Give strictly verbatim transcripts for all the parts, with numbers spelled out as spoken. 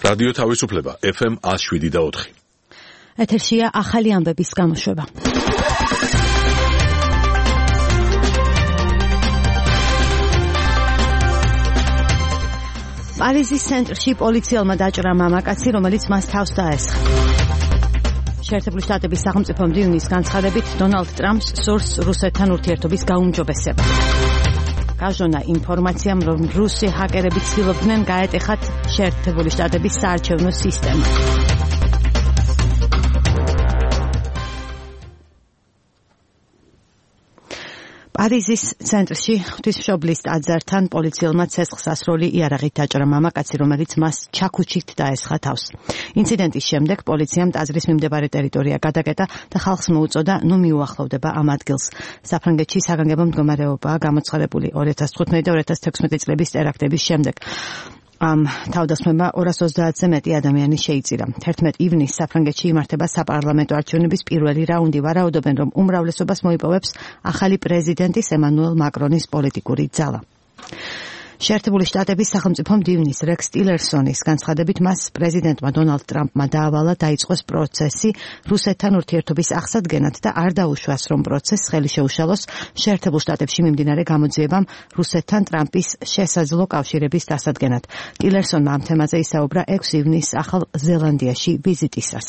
რადიო თავისუფლება ეფ ემ one oh seven და four. ეთერშია ახალი ამბების გამოშვება. პარიზის ცენტრში პოლიციელმა დაჭრა მამაკაცი, რომელიც მას თავს დაესხა. შეერთებული შტატების სახელმწიფო მდივნის განცხადებით დონალდ ტრამპს სურს რუსეთთან ურთიერთობის გაუმჯობესება. გაჟონა ინფორმაციამ, რომ რუსი ჰაკერები ცდილობდნენ გაეტეხათ შეერთებული შტატების საარჩევნო სისტემა. პარიზის ცენტრში ღვთისმშობლის ტაძართან პოლიციელმა ცეცხლს ასროლი იარაღით დაჭრა მამაკაცი, რომელიც მას ჩაქუჩით დაესხა თავს. ინციდენტის შემდეგ პოლიციამ ტაძრის მიმდებარე ტერიტორია გადაკეტა და ხალხს მოუწოდა ნუ მიუახლოვდება ამ ადგილს. საფრანგეთში საგანგებო მდგომარეობაა გამოცხადებული two thousand fifteen და two thousand sixteen წლების ტერაქტების შემდეგ. ამ თავდასხმება ორას ოცდაათზე მეტი ადამიანი შეიწირა. თერთმეტ ივნისს საფრანგეთში იმართება საპარლამენტო არჩევნების პირველი რაუნდი. ვარაუდობენ, რომ უმრავლესობას მოიპოვებს ახალი პრეზიდენტის ემანუელ მაკრონის პოლიტიკური ძალა. შეერთებული შტატების სახელმწიფო მდივნის რექს ტილერსონის განცხადებით მას პრეზიდენტმა დონალდ ტრამპმა დაავალა დაიწყოს პროცესი რუსეთთან ურთიერთობის აღსადგენად და არ დაუშვას, რომ პროცესს ხელი შეუშალოს შეერთებულ შტატებში მიმდინარე გამოძიებამ რუსეთთან ტრამპის შესაძლო კავშირების დასადგენად. ტილერსონმა ამ თემაზე ისაუბრა ექვსი ივნისს ახალ ზელანდიაში ვიზიტისას.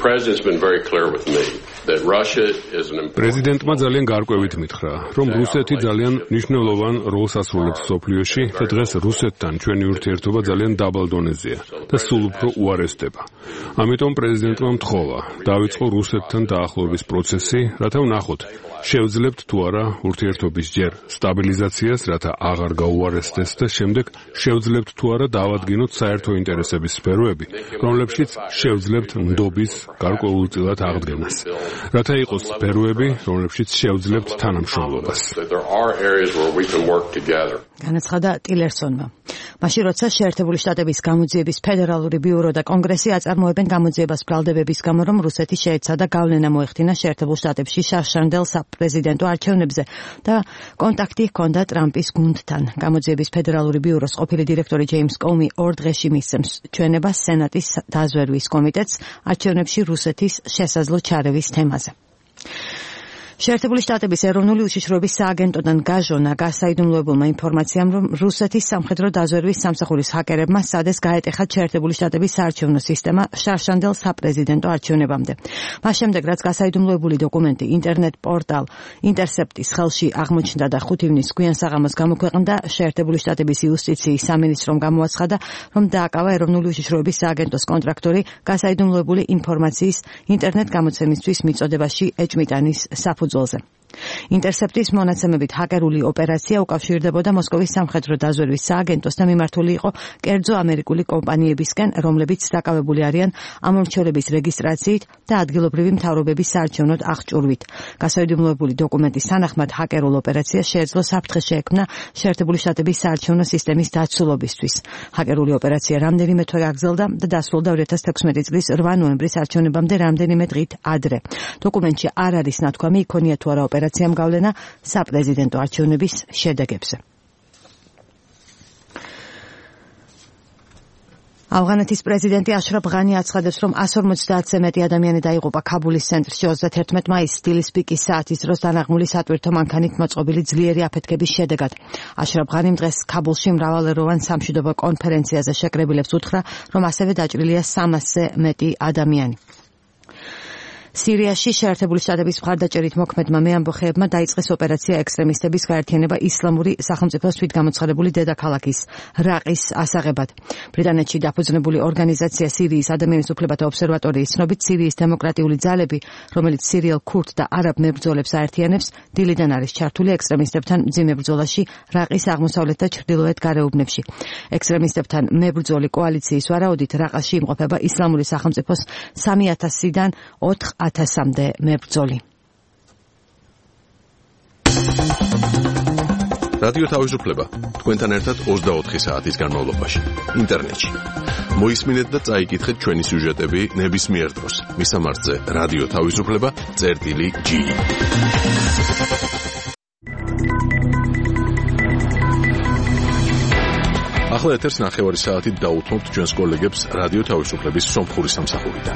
პრეზიდენტმა ძალიან გარკვევით მითხრა, რომ რუსეთი ძალიან მნიშვნელოვან როლს ასრულებს მსოფლიოში და დღეს რუსეთთან ჩვენი ურთიერთობა ძალიან დაბალ დონეზეა და სულ უფრო უარესდება. ამიტომ პრეზიდენტმა მთხოვა დავიწყო რუსეთთან დაახლოების პროცესი, რათა ვნახოთ, შევძლებთ თუ არა ურთიერთობის ჯერ სტაბილიზაციას, რათა აღარ გაუარესდეს და შემდეგ შევძლებთ თუ არა დავადგინოთ საერთო ინტერესების სფეროები, რომლებშიც შევძლებთ ნდობის გარკვეულწილად აღდგენას. რათა იყოს სფეროები, რომლებშიც შევძლებთ თანამშრომლობას. განაცხადა ტილერსონმა. მაშინ როცა შეერთებული შტატების გამოძიების ფედერალური ბიურო და კონგრესი აწარმოებენ გამოძიებას ბრალდებების გამო, რომ რუსეთი შეეცადა გავლენა მოეხდინა შეერთებულ შტატებში შარშანდელ საპრეზიდენტო არჩევნებზე და კონტაქტი ჰქონდა ტრამპის გუნდთან. გამოძიების ფედერალური ბიუროს ყოფილი დირექტორი ჯეიმს კომი ორ დღეში მისცემს ჩვენებას სენატის დაზვერვის კომიტეტს არჩევნებში რუსეთის შესაძლო ჩარევის თემაზე. შეერთებული შტატების ეროვნული უშიშროების სააგენტოდან გაჟონა გასაიდუმლოებულმა ინფორმაციამ, რომ რუსეთის სამხედრო დაზვერვის სამსახურის ჰაკერებმა სადეს გაეტეხათ შეერთებული შტატების საარჩევნო სისტემა შარშანდელ საპრეზიდენტო არჩევნებამდე. მას შემდეგ, რაც გასაიდუმლოებული დოკუმენტი ინტერნეტ პორტალ ინტერსეპტის ხელში აღმოჩნდა და ხუთი ივნისს გვიან საღამოს გამოქვეყნდა, შეერთებული შტატების იუსტიციის სამინისტრომ გამოაცხადა, რომ დააკავა ეროვნული უშიშროების სააგენტოს კონტრაქტორი გასაიდუმლოებული ინფორმაციის ინტერნეტ გამოცემისთვის მიწოდებაში ეჭმიტანის საფუძველზე. ინტერსეპტის მონაცემებით ჰაკერული ოპერაცია უკავშირდებოდა მოსკოვის სამხედრო დაზვერვის სააგენტოს და მიმართული იყო კერძო ამერიკული კომპანიებისკენ, რომლებიც დაკავებული არიან ამომრჩევლების რეგისტრაციით და ადგილობრივი მთავრობების საარჩევნო აღჭურვით. გასაიდუმლოებული დოკუმენტის თანახმად ჰაკერულ ოპერაციას შეეძლო საფრთხე შეექმნა შეერთებული შტატების საარჩევნო სისტემის დაცულობისთვის. ჰაკერული ოპერაცია რამდენიმე თვე გაგრძელდა და დასრულდა two thousand sixteen წლის eight ნოემბრის არჩევნებამდე რამდენიმე დღით ადრე. დოკუმენტში არ არის ნათქვამი იქონია თუ არა ოპერაციამ გავლენა საპრეზიდენტო არჩევნების შედეგებზე. ავღანეთის პრეზიდენტი აშრაფ ღანი აცხადებს, რომ one hundred forty-ზე მეტი ადამიანი დაიღუპა ქაბულის ცენტრში thirty-one მაისს დილის პიკის საათის დროს დანაღმული სატვირთო მანქანით მოწყობილი ძლიერი აფეთქების შედეგად. აშრაფ ღანიმ დღეს ქაბულში მრავალეროვან სამშვიდობო კონფერენციაზე შეკრებილებს უთხრა, რომ ასევე დაჭრილია სამასზე მეტი ადამიანი. სირიაში შეერთებული შტატების მხარდაჭერით მოქმედმა მეამბოხეებმა დაიწყეს ოპერაცია ექსტრემისტების გაერთიანება ისლამური სახელმწიფოს თვით გამოცხადებული დედაქალაქის რაყის ასაღებად. ბრიტანეთში დაფუძნებული ორგანიზაცია სირიის ადამიანის უფლებათა ობსერვატორიის ცნობით, სირიის დემოკრატიული ძალები, რომელიც სირიელ ქურდ და არაბ მებრძოლებს აერთიანებს, დილიდან არის ჩართული ექსტრემისტებთან მძიმე ბრძოლაში რაყის აღმოსავლეთ და ჩრდილოეთ გარეუბნებში. ექსტრემისტებთან მებრძოლი კოალიციის ვარაუდით რაყაში იმყოფება ისლამური სახელმწიფოს three thousand-დან four thousand-მდე მებრძოლი. რადიო თავისუფლება თქვენთან ერთად twenty-four საათის განმავლობაში ინტერნეტში. მოისმინეთ და წაიკითხეთ ჩვენი სიუჟეტები ნებისმიერ დროს. მისამართზე რადიო თავისუფლება წერტილი ჯი. ახლა ეთერს ნახევარი საათით დაუთმობთ ჩვენს კოლეგებს რადიო თავისუფლების სომხური სამსახურიდან.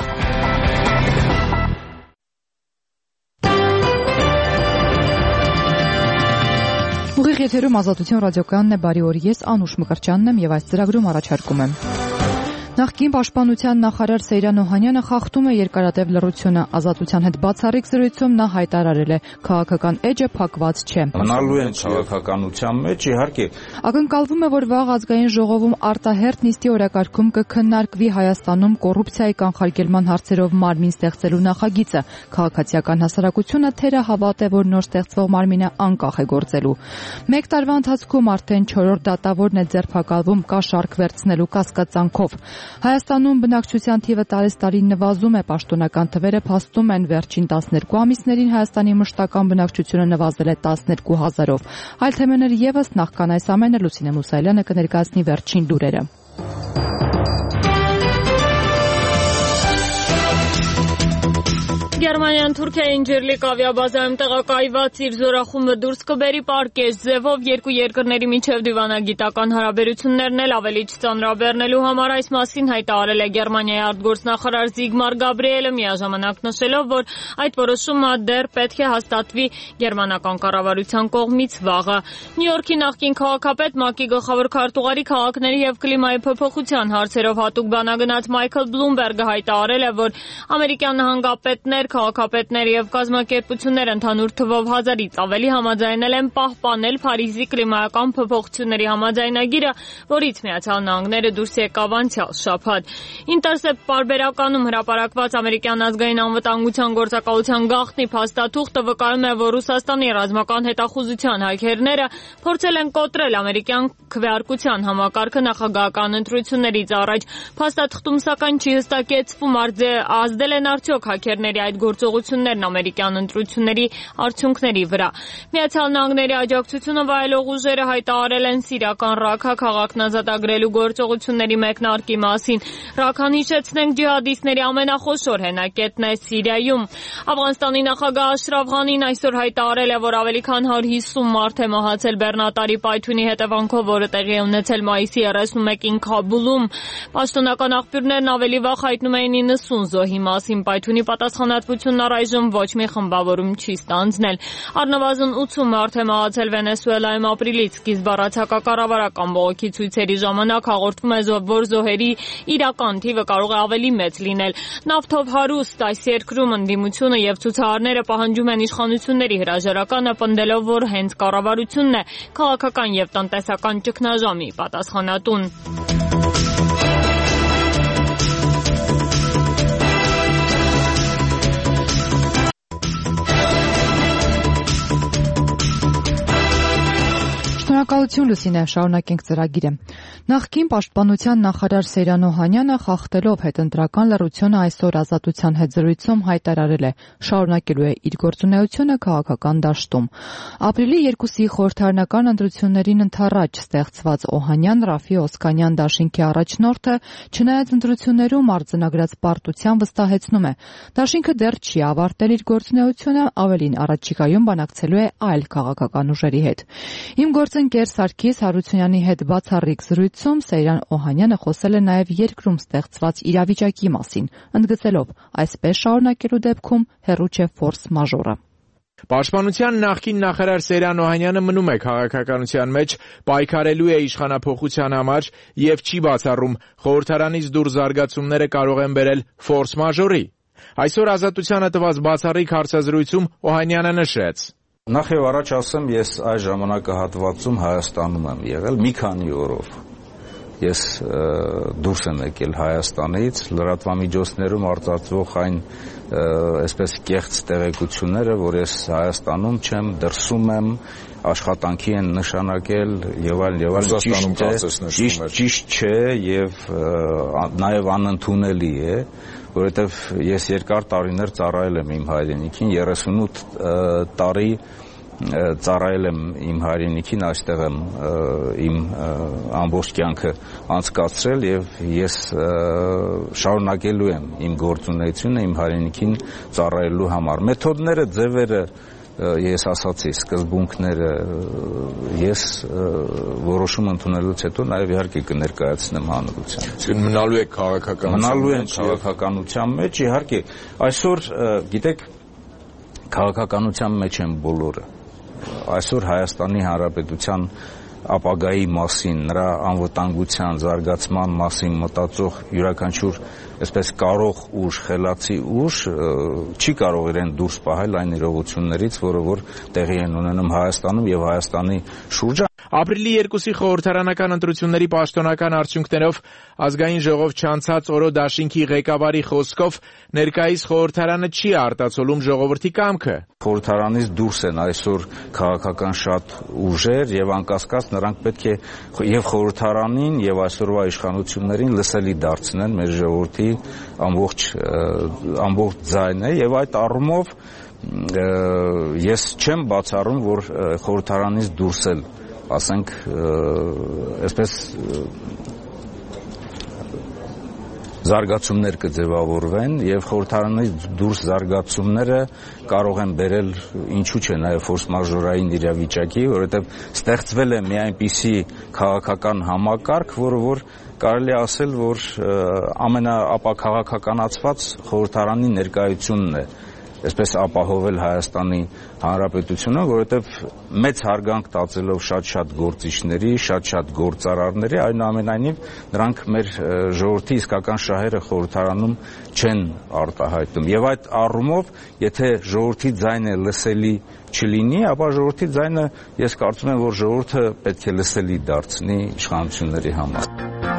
Ուղիղ եթերում ազատություն ռադիոկայանն է, բարի օր, ես Անուշ Մկրտչյանն եմ եւ այս ծրագրում առաջարկում եմ. Նախկին պաշտպանության նախարար Սեյրան Օհանյանը խախտում է երկարատև լռությունը. Ազատության հետ բացառիկ զրույցում նա հայտարարել է, քաղաքական էջը փակված չէ. Մնալու են քաղաքականության մեջ, իհարկե. Ակնկալվում է, որ վաղ ազգային ժողովում արտահերթ նիստի օրակարգում կքննարկվի Հայաստանում կոռուպցիայի կանխարգելման հարցերով մարմին ստեղծելու նախագիծը. Քաղաքացիական հասարակությունը թերահավատ է, որ նոր ստեղծվող մարմինը անկախ է գործելու. Մեկ տարվա ընթացքում արդեն չորրորդ դատավորն է ձերբակալվում կաշառք վերցնելու կասկածանքով. Հայաստանում բնակչության թիվը տարեստարի նվազում է, պաշտոնական թվերը փաստում են վերջին տասներկու ամիսներին Հայաստանի մշտական բնակչությունը նվազել է տասներկու հազարով. Այլ թեմաներ եւս նախքան այս ամենը Լուսինե Մուսայելյանը կներկայացնի վերջին լուրերը. Գերմանիան Թուրքիային Ջիրլիկ ավիաբազայում տեղակայված իր զորախումբը դուրս կբերի պարկեշտ ձևով երկու երկրների միջև դիվանագիտական հարաբերություններն էլ ավելի չծանրաբեռնելու համար. Այս մասին հայտարարել է Գերմանիայի արտգործնախարար Զիգմար Գաբրիելը, միաժամանակ նշելով, որ այդ որոշումը դեռ պետք է հաստատվի գերմանական կառավարության կողմից վաղը. Նյու Յորքի նախկին քաղաքապետ ՄԱԿ-ի գլխավոր քարտուղարի քաղաքների եւ կլիմայի փոփոխության հարցերով հատուկ բանագնաց Մայքլ Բլումբերգը հայտարարել է, որ ամերիկյան նահանգապետներ, քաղաքապետներ եւ կազմակերպություններ ընդհանուր թվով հազարից ավելի համաձայնել են պահպանել Փարիզի կլիմայական փոփոխությունների համաձայնագիրը, որից Միացյալ Նահանգները դուրս եկավ անցյալ շաբաթ. Ինտերսեպտ պարբերականում հրապարակված ամերիկյան ազգային անվտանգության գործակալության գաղտնի փաստաթուղթը վկայում է, որ Ռուսաստանի ռազմական հետախուզության հայքերները փորձել են կոտրել ամերիկյան քվեարկության համակարգը նախագահական ընտրություններից առաջ. Փաստաթղթում սակայն չի հստակեցվում, ազդել են արդյոք հայքերների այդ գործողություններն ամերիկյան ընտրությունների արդյունքների վրա. Միացյալ Նահանգների աջակցությունը վայելող ուժերը հայտարարել են սիրիական Ռաքա քաղաքն ազատագրելու գործողությունների մեկնարկի մասին. Ռաքան, հիշեցնենք, ջիհադիստների ամենախոշոր հենակետն է Սիրիայում. Աֆղանստանի նախագահ Աշրաֆ Ղանին այսօր հայտարարել է, որ ավելի քան հարյուր հիսուն մարդ է մահացել բեռնատարի պայթյունի հետևանքով, որը տեղի է ունեցել մայիսի երեսունմեկին Քաբուլում. Պաշտոնական աղբյուրներն ավելի վաղ հայտնում էին իննսուն զոհի մասին. Պայթյունի պատասխանատվությունն առայժմ ոչ մի խմբավորում չի ստանձնել. Առնվազն ութսուն մարդ է մահացել Վենեսուելայում ապրիլից սկիզբ հակակառավարական բողոքի ցույցերի ժամանակ. Հաղորդվում է, որ զոհերի իրական թիվը կարող է ավելի մեծ լինել. Նավթով հարուստ այս երկրում ընդդիմությունը եւ ցուցարարները պահանջում են իշխանությունների հրաժարականը, պնդելով, որ հենց կառավարությունն է քաղաքական եւ տնտեսական ճգնաժամի պատասխանատուն. Շնորհակալություն Լուսինե, շարունակենք ծրագիրը. Նախկին պաշտպանության նախարար Սեյրան Օհանյանը խախտելով հետընտրական լռությունը այսօր ազատության հետ զրույցում հայտարարել է, շարունակելու է իր գործունեությունը քաղաքական դաշտում. Ապրիլի երկուսի խորհրդարանական ընտրություններին ընդառաջ ստեղծված Օհանյան Ռաֆի Օսկանյան դաշինքի առաջնորդը, չնայած ընտրություններում արձանագրած պարտության վստահեցնում է, դաշինքը դեռ չի ավարտել իր գործունեությունը, ավելին առաջիկայում բանակցելու է այլ քաղաքական ուժերի հետ. Իմ գործընկեր Սարգիս Հարությունյանի հետ բացառիկ զրույցում Սեյրան Օհանյանը խոսել է նաև երկրում ստեղծված իրավիճակի մասին, ընդգծելով, այսպես շարունակելու դեպքում հեռու չէ ֆորս մաժորը. Պաշտպանության նախկին նախարար Սեյրան Օհանյանը մնում է քաղաքականության մեջ, պայքարելու է իշխանափոխության համար եւ չի բացառում խորհրդարանից դուրս զարգացումները կարող են բերել ֆորս մաժորի. Այսօր ազատությանը տված բացառիկ հարցազրույցում Օհանյանը նշեց. Նախ եւ առաջ ասեմ, ես այս ժամանակահատվածում Հայաստանում եմ եղել մի քանի օրով. Ես դուրս եմ եկել Հայաստանից, լրատվամիջոցներում արտացվող այն այսպես կեղծ տեղեկությունները, որ ես Հայաստանում չեմ, դրսում եմ, աշխատանքի են նշանակել եւ այլն եւ այլն, ճիշտ չէ եւ նաեւ անընդունելի է, որովհետեւ ես երկար տարիներ ծառայել եմ իմ հայրենիքին, երեսունութ տարի ծառայել եմ իմ հայրենիքին, այստեղ եմ իմ ամբողջ կյանքը անցկացրել եւ ես շարունակելու եմ իմ գործունեությունը իմ հայրենիքին ծառայելու համար. Մեթոդները, ձևերը ես ասացի սկզբունքները ես որոշում ընդունելուց հետո նաև իհարկե կներկայացնեմ հանրությանը։ Մնալու է քաղաքականության մնալու են քաղաքականության մեջ, իհարկե այսօր գիտեք քաղաքականության մեջ են բոլորը։ Այսօր Հայաստանի Հանրապետության ապագայի մասին, նրա անվտանգության, զարգացման մասին մտածող յուրաքանչյուր այսպես կարող ուժ, խելացի ուժ չի կարող իրեն դուրս պահել այն իրողություններից, որը որ տեղի են ունենում Հայաստանում եւ Հայաստանի շուրջը։ Ապրիլի երկուսի խորհրդարանական ընտրությունների պաշտոնական արդյունքներով ազգային ժողով չանցած օրո դաշինքի ղեկավարի խոսքով ներկայիս խորհրդարանը չի արտացոլում ժողովրդի կամքը։ Խորհրդարանից դուրս են այսօր քաղաքական շատ ուժեր եւ անկասկած նրանք պետք է եւ խորհրդարանին եւ այսօրվա իշխանություններին լսելի դարձնեն մեր ժողովրդի ամբողջ ամբողջ ձայնը եւ այդ առումով ես չեմ բացառում, որ խորհրդարանից դուրս էլ ասենք այսպես զարգացումներ կձևավորվեն եւ խորհրդարանից դուրս զարգացումները կարող են բերել ինչու՞ չէ նաեւ ֆորս մաժորային իրավիճակի, որովհետեւ ստեղծվել է մի այնպիսի քաղաքական համակարգ, որը որ կարելի է ասել, որ ամենաապաքաղաքականացված խորհրդարանի ներկայությունն է այսպես ապահովել Հայաստանի Հանրապետությունը, որովհետև մեծ հարգանք տածելով շատ-շատ գործիչների, շատ-շատ գործարարների, այնուամենայնիվ նրանք մեր ժողովրդի իսկական շահերը խորհրդարանում չեն արտահայտում։ Եվ այդ առումով, եթե ժողովրդի ձայնը լսելի չլինի, ապա ժողովրդի ձայնը ես կարծում եմ, որ ժողովուրդը պետք է լսելի դարձնի իշխանությունների համար։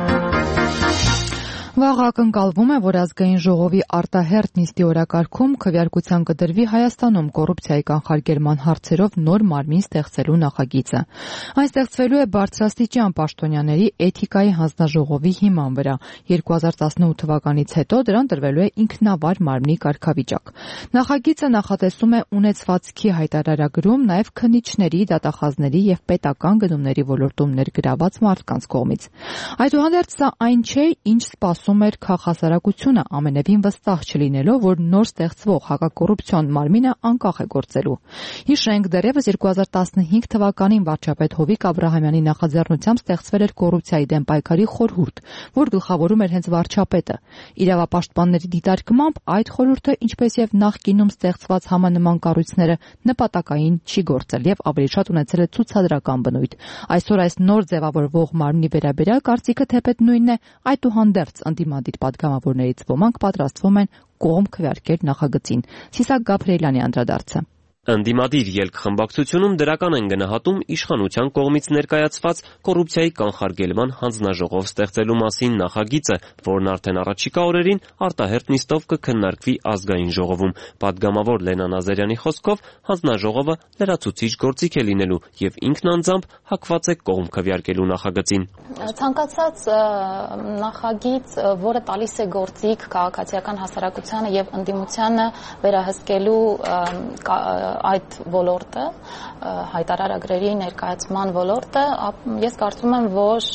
Վաղ ակնկալվում է, որ ազգային ժողովի արտահերթ նիստի օրակարգում քվեարկության կդրվի Հայաստանում կոռուպցիայի կանխարգելման հարցերով նոր մարմին ստեղծելու նախագիծը։ Այն ստեղծվելու է բարձրաստիճան պաշտոնյաների էթիկայի հանձնաժողովի հիման վրա։ երկու հազար տասնութ թվականից հետո դրան տրվելու է ինքնավար մարմնի կարգավիճակ։ Նախագիծը նախատեսում է ունեցվածքի հայտարարագրում նաև քննիչների, դատախազների եւ պետական գնումների ոլորտում ներգրաված մարդկանց կողմից։ Այդուհանդերձ սա այն չէ, ինչ սպասում էր քաղաքասարակությունը, ամենևին վստահ չլինելով, որ նոր ստեղծվող հակակոռուպցիոն մարմինը անկախ է գործելու։ Հիշենք, դեռևս երկու հազար տասնհինգ թվականին վարչապետ Հովիկ Աբրահամյանի նախաձեռնությամբ ստեղծվել էր կոռուպցիայի դեմ պայքարի խորհուրդ, որ գլխավորում էր հենց վարչապետը։ Իրավապաշտպանների դիտարկմամբ այդ խորհուրդը, ինչպես եւ նախկինում ստեղծված համանման կառույցները, նպատակային չի գործել եւ ավելի շատ ունեցել է ցուցադրական բնույթ։ Այսօր այս նոր ձևավորվող մարմնի վերաբերյալ կարծիքը թեպետ նույնն է, այդուհանդերձ ընդդիմադիր պատգամավորներից ոմանք պատրաստվում են կողմ քվեարկել նախագծին։ Սիսակ Գաբրիելյանի անդրադարձը։ Ընդդիմադիր ելք-խմբակցությունում դրական են գնահատում իշխանության կողմից ներկայացված կոռուպցիայի կանխարգելման հանձնաժողով ստեղծելու մասին նախագիծը, որն արդեն առաջիկա օրերին արտահերթ նիստով կքննարկվի ազգային ժողովում։ Պատգամավոր Լենա Նազարյանի խոսքով հանձնաժողովը լրացուցիչ գործիք է լինելու եւ ինքն անձամբ հակված է կողմ քվեարկելու նախագծին։ Ցանկացած նախագիծ, որը տալիս է գործիք քաղաքացիական հասարակությանը եւ ընդդիմությանը վերահսկելու այդ ոլորտը, հայտարարագրերի ներկայացման ոլորտը, ես կարծում եմ, որ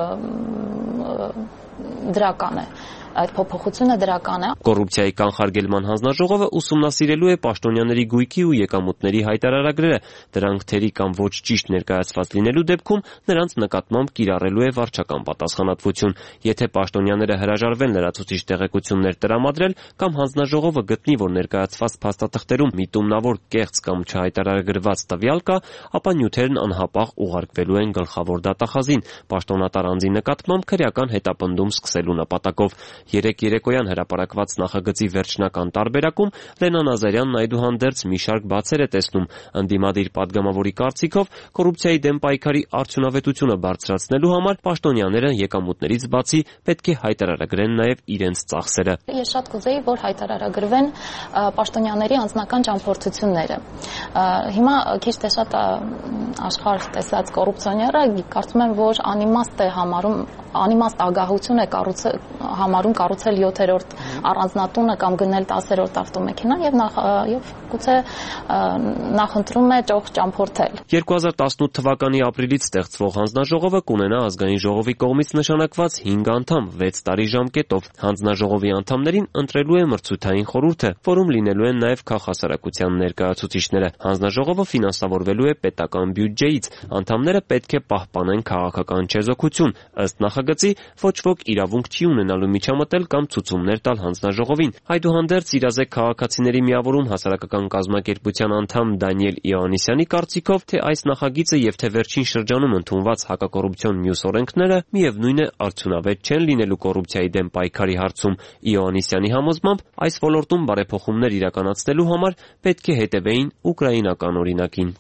դրական է։ Այդ փոփոխությունը դրական է։ Կոռուպցիայի կանխարգելման հանձնաժողովը ուսումնասիրելու է պաշտոնյաների գույքի ու եկամուտների հայտարարագրերը, դրանք թերի կամ ոչ ճիշտ ներկայացված լինելու դեպքում նրանց նկատմամբ կիրառելու է վարչական պատասխանատվություն։ Եթե պաշտոնյաները հրաժարվեն լրացուցիչ տեղեկություններ տրամադրել կամ հանձնաժողովը գտնի, որ ներկայացված փաստաթղթերում միտումնավոր կեղծ կամ չհայտարարագրված տվյալ կա, ապա նյութերն անհապաղ ուղարկվելու են գլխավոր դատախազին, պաշտոնատար անձի նկատմամբ քրեական հետապնդում սկսելու նպատակով։ Երեկ երեկոյան հրապարակված նախագծի վերջնական տարբերակում Լենա Նազարյանն այդուհանդերձ մի շարք բացեր է տեսնում։ Ընդդիմադիր պատգամավորի կարծիքով կոռուպցիայի դեմ պայքարի արդյունավետությունը բարձրացնելու համար պաշտոնյաները եկամուտներից բացի պետք է հայտարարագրեն նաև իրենց ծախսերը։ Ես շատ կուզեի, որ հայտարարագրվեն պաշտոնյաների անձնական ճամփորդությունները։ Հիմա քիչ թե շատ աշխարհ տեսած կոռուպցիոները կարծում եմ, որ անիմաստ է համարում անիմաստ ագահություն է կառուցել համարում կառուցել յոթերորդ առանձնատունը կամ գնել տասերորդ ավտոմեքենա եւ նախ եւ գուցե նախընտրում է ճոխ ճամփորդել։ երկու հազար տասնութ թվականի ապրիլից ստեղծվող հանձնաժողովը կունենա ազգային ժողովի կողմից նշանակված հինգ անդամ վեց տարի ժամկետով։ Հանձնաժողովի անդամներին ընտրելու է մրցութային խորհուրդը, որում լինելու են նաև քաղաքասարակության ներկայացուցիչները։ Հանձնաժողովը ֆինանսավորվելու է պետական բյուջեից։ Անդամները պետք է պահպանեն քաղաքական չեզոքություն։ Ըստ նախագծի, ոչ ոք իրավունք չի ունենալու միջամտել կամ ցուցումներ տալ հանձնաժողովին։ Այդուհանդերձ իրազեկ քաղաքացիների միավորում հասարակական կազմակերպության անդամ Դանիել Իոաննիսյանի կարծիքով, թե այս նախագիծը եւ թե վերջին շրջանում ընդունված հակակոռուպցիոն մյուս օրենքները միևնույն է արդյունավետ չեն լինելու կոռուպցիայի դեմ պայքարի հարցում։ Իոաննիսյանի համոզմամբ, այս ոլորտում բարեփոխումներ իրականացնելու համար պետք է հետևեին ուկրաինական օրինակին։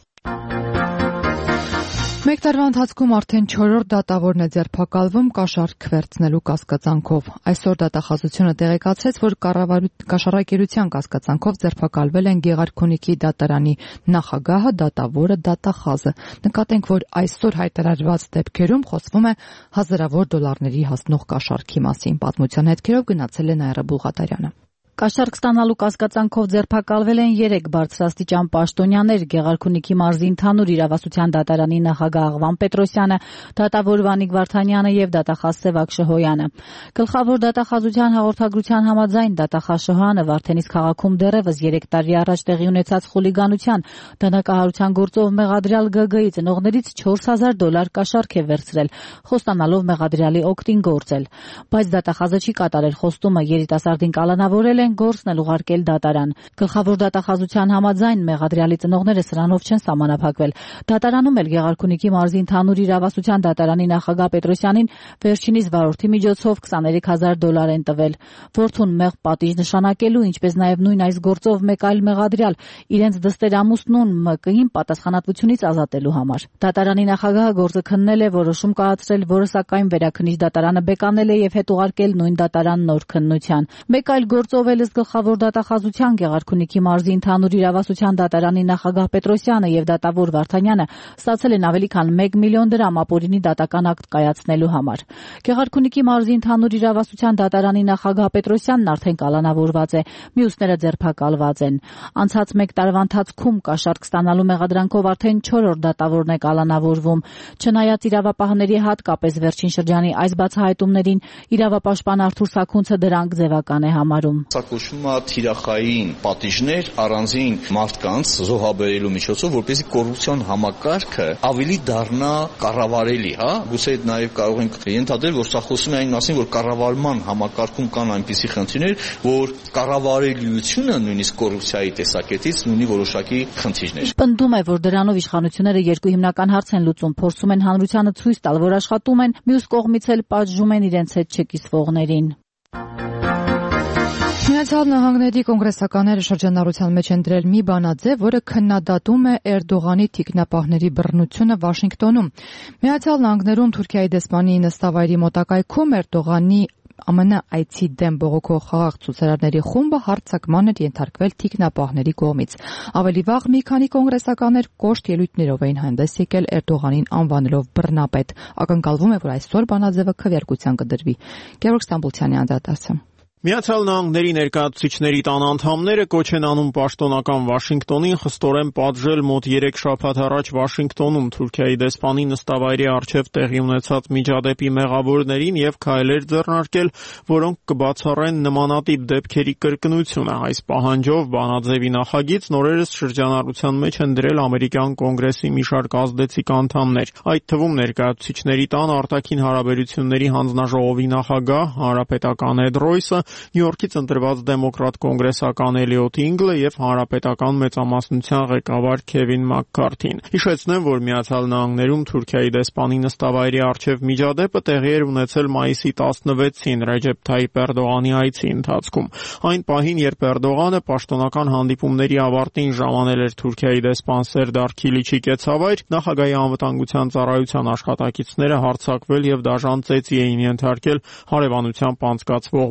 Մեկ տարվա ընթացքում արդեն չորրորդ դատավորն է ձերբակալվում կաշառք վերցնելու կասկածանքով։ Այսօր դատախազությունը տեղեկացրեց, որ կաշառակերության կասկածանքով ձերբակալվել են Գեղարքունիքի դատարանի նախագահը, դատավորը, դատախազը։ Նկատենք, որ այսօր հայտարարված դեպքերում խոսվում է հազարավոր դոլարների հասնող կաշառքի մասին։ Պատմության հետքերով գնացել է Նաիրա Բուղատարյանը։ Կաշառք ստանալու կասկածանքով ձերբակալվել են երեք բարձրաստիճան պաշտոնյաներ՝ Գեղարքունիքի մարզի ընդհանուր իրավասության դատարանի նախագահ Աղվան Պետրոսյանը, դատավոր Վանիկ Վարդանյանը եւ դատախազ Սևակ Շհոյանը։ Գլխավոր դատախազության հաղորդագրության համաձայն դատախազ Շհոյանը Վարդենիս քաղաքում դեռևս երեք տարի առաջ տեղի ունեցած խուլիգանության դանակահարության գործով մեղադրյալ Գ Գ-ի ծնողներից չորս հազար դոլար կաշառք է վերցրել, խոստանալով մեղադրյալի օգտին գործել։ Բայց դատախազը չի կատարել խոստումը, երիտասարդին կալանավորել գործն էլ ուղարկել դատարան։ Գլխավոր դատախազության համաձայն մեղադրյալի ծնողները սրանով չեն սահմանափակվել։ Դատարանում էլ Գեղարքունիքի մարզի ընդհանուր իրավասության դատարանի նախագահ Պետրոսյանին վերջինիս վարորդի միջոցով քսաներեք հազար դոլար են տվել։ Որդուն մեղ պատիժ նշանակելու, ինչպես նաև նույն այս գործով մեկ այլ մեղադրյալ իրենց դստեր ամուսնուն Մ Կ-ին պատասխանատվությունից ազատելու համար։ Դատարանի նախագահը գործը քննել է, որոշում կայացրել, որը սակայն վերաքննիչ դատարանը բեկանել է եւ հետ ուղարկել նույն դատարան նոր քննության։ Մեկ այլ գործով գլխավոր դատախազության Գեղարքունիքի մարզի ընդհանուր իրավասության դատարանի նախագահ Պետրոսյանը եւ դատավոր Վարդանյանը ստացել են ավելի քան մեկ միլիոն դրամ ապօրինի դատական ակտ կայացնելու համար։ Գեղարքունիքի մարզի ընդհանուր իրավասության դատարանի նախագահ Պետրոսյանն արդեն կալանավորված է, մյուսները ձերբակալված են։ Անցած մեկ տարվա ընթացքում կաշառք ստանալու մեղադրանքով արդեն չորրորդ դատավորն է կալանավորվում։ Չնայած իրավապահների հատկապես վերջին շրջանի այս բացահայտումներին, իրավապաշտպան Արթուր Սաքունցը դրանք ձևական է համարում։ Կոչվում է թիրախային պատիժներ առանձին մարդկանց զոհաբերելու միջոցով, որպեսզի կոռուպցիոն համակարգը ավելի դառնա կառավարելի, հա, գուցե նաև կարող ենք ենթադրել, որ սա խոսում է այն մասին, որ կառավարման համակարգում կան այնպիսի խնդիրներ, որ կառավարելիությունը նույնիսկ կոռուպցիայի տեսակետից ունի որոշակի խնդիրներ։ Պնդում է, որ դրանով իշխանությունները երկու հիմնական հարց են լուծում, փորձում են հանրությանը ցույց տալ, որ աշխատում են, մյուս կողմից էլ պատժում են իրենց հետ չկիսվողներին։ Միացյալ Նահանգների կոնգրեսականները շրջանառության մեջ են դրել մի բանաձև, որը քննադատում է Էրդողանի թիկնապահների բռնությունը Վաշինգտոնում։ Միացյալ Նահանգներում Թուրքիայի դեսպանի նստավայրի մոտակայքում Էրդողանի Ամն այցի դեմ բողոքող խաղաղ ցուցարարների խումբը հարձակման էր ենթարկվել թիկնապահների կողմից։ Ավելի վաղ մի քանի կոնգրեսականներ կոշտ ելույթներով էին հանդես եկել Էրդողանին անվանելով բռնապետ։ Ակնկալվում է, որ այսօր բանաձևը քվեարկության կդրվի։ Գևորգ Ստամբուլցյանի անդրադարձը։ Միացյալ Նահանգների ներկայացուցիչների տան անդամները կոչ են անում պաշտոնական Վաշինգտոնին խստորեն պատժել մոտ երեք շաբաթ առաջ Վաշինգտոնում Թուրքիայի դեսպանի նստավայրի առջև տեղի ունեցած միջադեպի մեղավորներին եւ քայլեր ձեռնարկել, որոնք կբացառեն նմանատիպ դեպքերի կրկնությունը։ Այս պահանջով բանաձևի նախագիծ նորերս շրջանառության մեջ են դրել ամերիկյան կոնգրեսի մի շարք ազդեցիկ անդամներ, այդ թվում ներկայացուցիչների տան արտաքին հարաբերությունների հանձնաժողովի նախագահ, հանրապետական Էդ Ռոյսը, Նյու Յորքից ընտրված դեմոկրատ կոնգրեսական Էլիոտ Ինգլը եւ հանրապետական մեծամասնության ղեկավար Քևին Մաքքարթին։ Հիշեցնեմ, որ Միացյալ Նահանգներում Թուրքիայի դեսպանի նստավայրի առջև միջադեպը տեղի էր ունեցել մայիսի տասնվեցին Ռեջեփ Թայիփ Էրդողանի այցի ընթացքում։ Այն պահին, երբ Էրդողանը պաշտոնական հանդիպումների ավարտին ժամանել էր Թուրքիայի դեսպան Սերդար Քիլիչի կեցավայր, նախագահի անվտանգության ծառայության աշխատակիցները հարձակվել եւ դաժան ծեծի էին ենթարկել հարևանությամբ անցկացվող բողոքի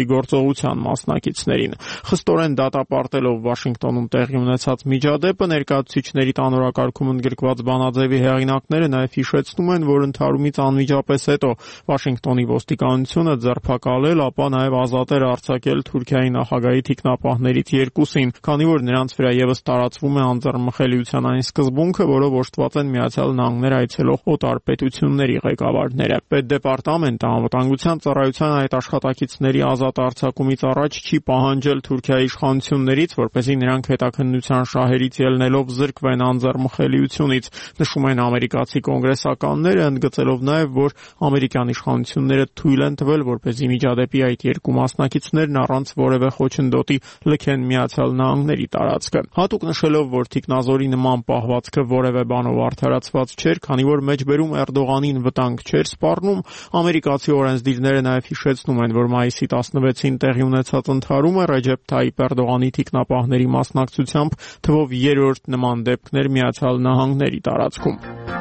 գործողության մասնակիցներին։ Խստորեն դատապարտելով Վաշինգտոնում տեղի ունեցած միջադեպը, ներկայացուցիչների տանորակարգում ընդգրկված բանաձևի հեղինակները նաև հիշեցնում են, որ ընդհարումից անմիջապես հետո Վաշինգտոնի ոստիկանությունը ձերբակալել, ապա նաև ազատեր արձակել Թուրքիայի նախագահի թիկնապահներից երկուսին, քանի որ նրանց վրա ևս տարածվում է անձեռնմխելիության այն սկզբունքը, որով օժտված են Միացյալ Նահանգներ այցելող օտար պետությունների ղեկավարները։ Պետդեպարտամենտը անվտանգության ծառայության այդ աշխատակիցների ազատ արձակումից առաջ չի պահանջել Թուրքիայի իշխանություններից, որպեսզի նրանք հետաքննության շահերից ելնելով զրկվեն անձեռնմխելիությունից, նշում են ամերիկացի կոնգրեսականները, ընդգծելով նաև, որ ամերիկյան իշխանությունները թույլ են տվել, որպեսզի միջադեպի այդ երկու մասնակիցներն առանց որևէ խոչընդոտի լքեն Միացյալ Նահանգների տարածքը։ Հատուկ նշելով, որ թիկնազորի նման պահվածքը որևէ բանով արդարացված չէր, քանի որ մեջբերում Էրդողանին վտանգ չէր սպառնում, ամերիկացի օրենսդիրները նաև հիշեցնում են, որ մայիսի տասնվեցին տեղի ունեցած ընդհարումը Ռեջեփ Թայիփ Էրդողանի թիկնապահների մասնակցությամբ թվով երրորդ նման դեպքներ Միացյալ Նահանգների տարածքում։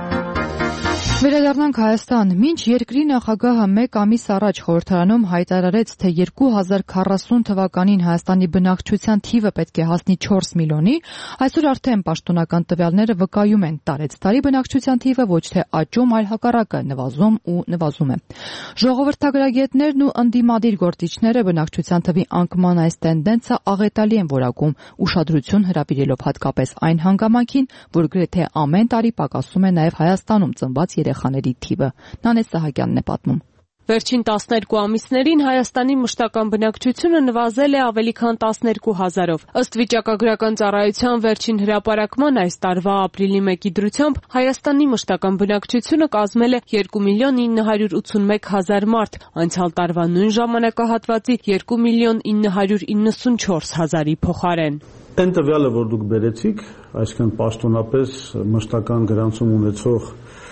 Վերադառնանք Հայաստան։ Մինչ երկրի նախագահը մեկ ամիս առաջ խորհրդարանում հայտարարեց, թե երկու հազար քառասուն թվականին Հայաստանի բնակչության թիվը պետք է հասնի չորս միլիոնի, այսօր արդեն պաշտոնական տվյալները վկայում են, տարեցտարի բնակչության թիվը ոչ թե աճում, այլ հակառակը նվազում ու նվազում է։ Ժողովրդագրագետներն ու ընդդիմադիր գործիչները բնակչության թվի անկման այս տենդենսը աղետալի են որակում, ուշադրություն հրավիրելով հատկապես այն հանգամանքին, որ գրեթե ամեն տարի պակասում է նաև Հայաստանում ծնված երեխաների թիվը։ Նանե Սահակյանն է պատմում։ Վերջին տասներկու ամիսներին Հայաստանի մշտական բնակչությունը նվազել է ավելի քան տասներկու հազարով։ Ըստ վիճակագրական ծառայության վերջին հրապարակման այս տարվա ապրիլի մեկի դրությամբ Հայաստանի մշտական բնակչությունը կազմել է երկու միլիոն ինը հարյուր ութսունմեկ հազար մարդ, անցյալ տարվա նույն ժամանակահատվածի երկու միլիոն ինը հարյուր իննսունչորս հազարի փոխարեն։ Այն տվյալը, որ դուք բերեցիք, այսինքն պաշտոնապես մշտական գրանցում ունեցող